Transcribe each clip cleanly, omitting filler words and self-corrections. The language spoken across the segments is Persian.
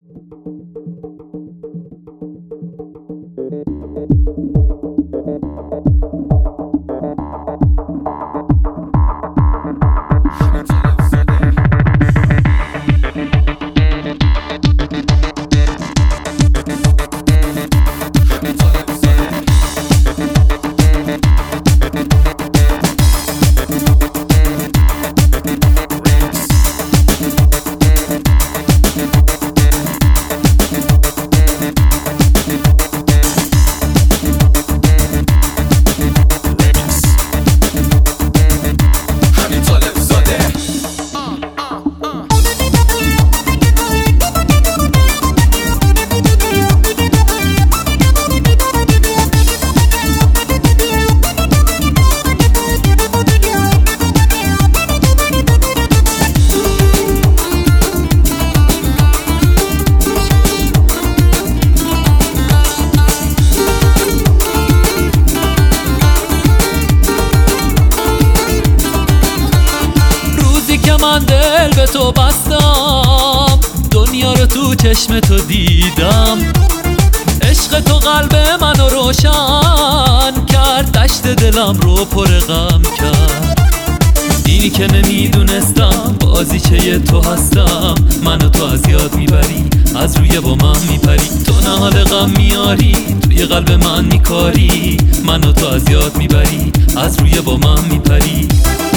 من دل به تو بستم، دنیا رو تو چشم تو دیدم، عشق تو قلب منو روشن کرد، دشت دلم رو پر غم کرد. اینی که نمیدونستم بازیچه تو هستم، منو تو از یاد میبری، از روی با من میپری، تو نهال غم میاری، توی قلب من میکاری، منو تو از یاد میبری، از روی با من میپری.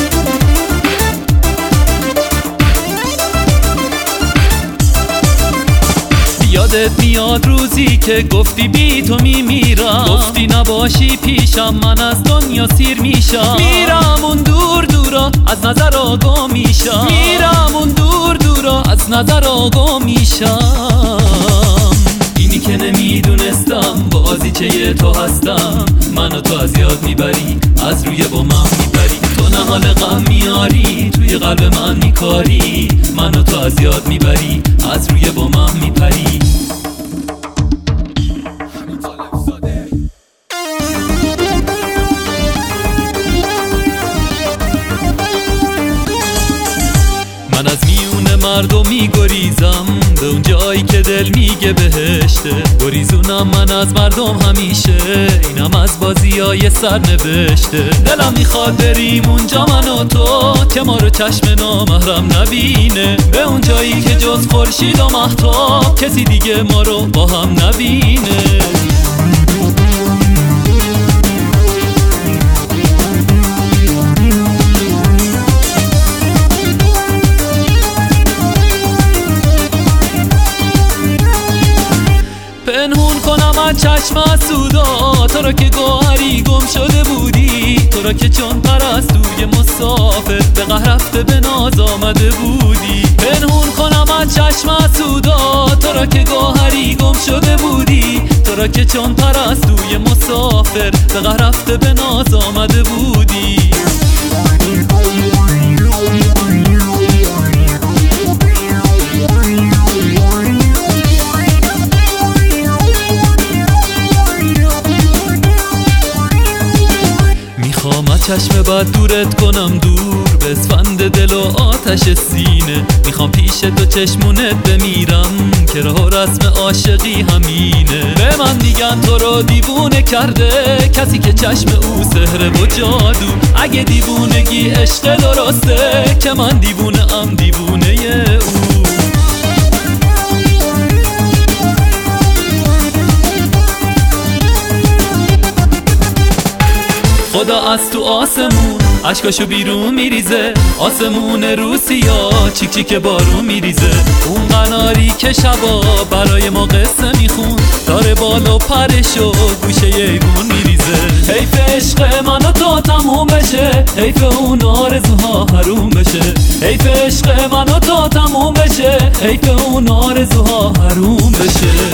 یادت میاد روزی که گفتی بی تو میمیرم، گفتی نباشی پیشم من از دنیا سیر میشم، میرم اون دور دورا از نظر آگاه میشم، میرم اون دور دورا از نظر آگاه میشم. اینی که نمیدونستم بازیچه تو هستم، منو تو از یاد میبری، از روی با من میبری، تو نهال غم میاری، توی قلب من میکاری، منو تو از یاد میبری، از روی با من میپری. من از میون مردم میگریزم به اون جایی که دل میگه بهشته، گریزونم من از مردم همیشه، اینم از بازیای سرنوشته. دلم میخواد بریم اونجا من و تو، که ما رو چشم نامحرم نبینه، به اون جایی که جز خورشید و مهتاب کسی دیگه ما رو با هم نبینه. پنهون کنم از چشم سودا تو را که گوهری گم شده بودی، تو را که چون پرستوی مسافر به قهر رفته به ناز آمده بودی. پنهون کنم از چشم سودا تو را که گوهری گم شده بودی، تو را که چون پرستوی مسافر به قهر رفته به ناز آمده بودی. چشم بد دورت کنم دور به اسفند دل و آتش سینه، میخوام پیش تو چشمونت بمیرم که راه و رسم عاشقی همینه. به من میگن تو رو دیوونه کرده کسی که چشم او سحر و جادو، اگه دیوونگی عشق درسته که من دیوونه ام دیوونه او. خدا از تو آسمون عشقاشو بیرون میریزه، آسمون روسیا چیک چیک بارون میریزه، اون قناری که شبا برای ما قصه میخون، داره بالا پرشو گوشه ایوون میریزه. حیف عشق من و تو تموم بشه، حیف اون آرزوها حروم بشه، حیف عشق من و تو تموم بشه، حیف اون آرزوها حروم بشه.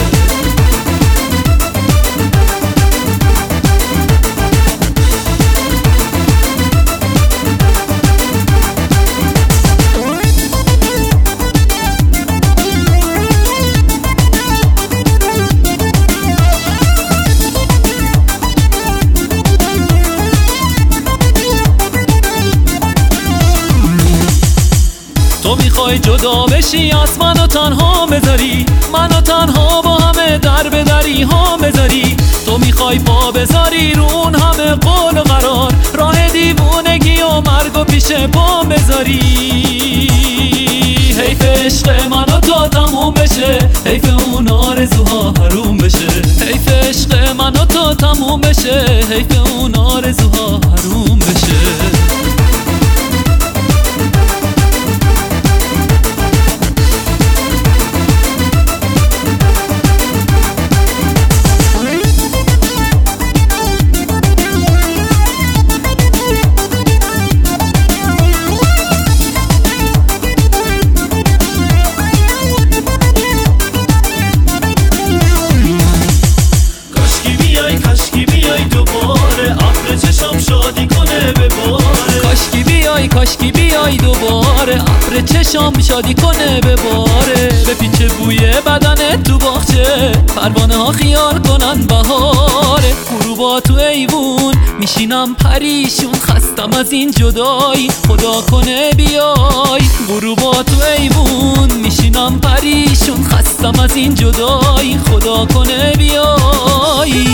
تو میخوای جدا بشی از منو تنها بذاری، منو پیهام بذاری، تو میخوای پا بذاری رون همه قول و قرار، راه دیوونگی و مرگ و پیش پام بذاری. حیف عشق من و تو تموم بشه، حیف اون آرزوها حروم بشه. حیف عشق من و تو تموم بشه، حیف اون آرزوها حروم بشه. کاشکی بیای دوباره، ابر چشام شادی کنه به باره. بپیچه بوی بدن تو باغچه، پروانه ها خیال کنن بهاره. غروبا تو ایوون میشینم پریشون، خستم از این جدایی خدا کنه بیای. غروبا تو ایوون میشینم پریشون، خستم از این جدایی خدا کنه بیای.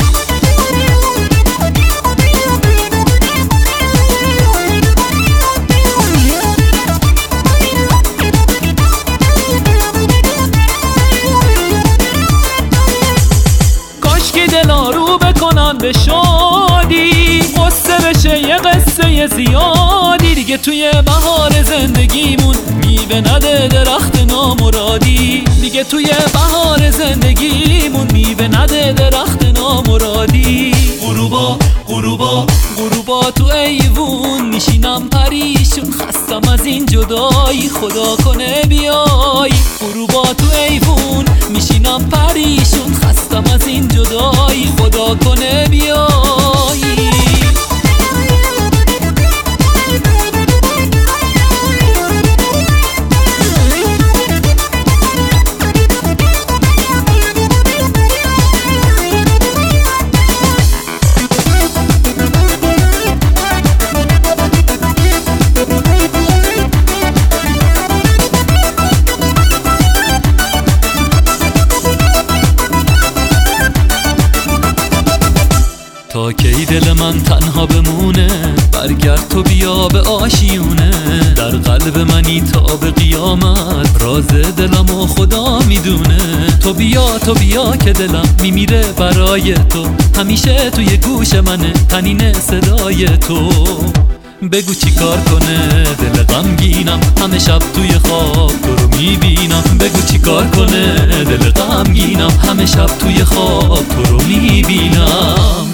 دلارو بکنن به شادی، قصه بشه یه قصه زیادی. دیگه توی بهار زندگیمون میوه نده درخت نامرادی، دیگه توی بهار زندگیمون میوه نده درخت نامرادی. غروبا تو ایوون میشینم پریشون، خستم از این جدایی خدا کنه بیای. غروبا تو ایوون میشینم پریشون، خستم از این جدایی خدا کنه بیای. تا کی دل من تنها بمونه، برگرد تو بیا به آشیونه. در قلب منی تا به قیامت، راز دلم و خدا میدونه. تو بیا که دلم میمیره برای تو، همیشه توی گوش منه تنین صدای تو. بگو چی کار کنه دل غمگینم، همه شب توی خواب تو رو میبینم. بگو چی کار کنه دل غمگینم، همه شب توی خواب تو رو میبینم.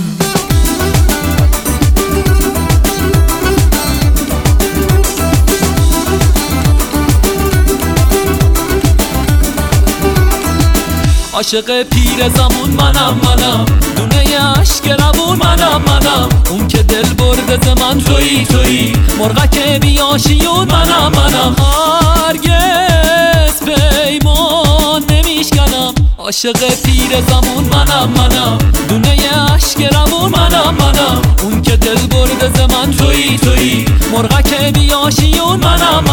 عاشق پیر زمون منم، دونه عشق روون منم. اون که دل برده ز من تویی، مرغک بیاشیون منم. هرگز پیمان نمیشکنم، عاشق پیر زمون منم. دونه عشق روون منم. اون که دل برده ز من تویی، مرغک بیاشیون منم.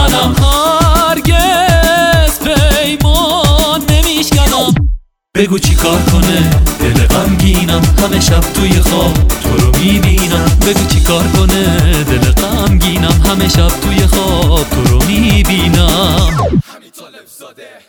هرگز پیمان نمیشکنم. بگو چی کار کنه دل غمگینم، همه شب توی خواب تو رو میبینم. بگو چی کار کنه دل غمگینم، همه شب توی خواب تو رو میبینم.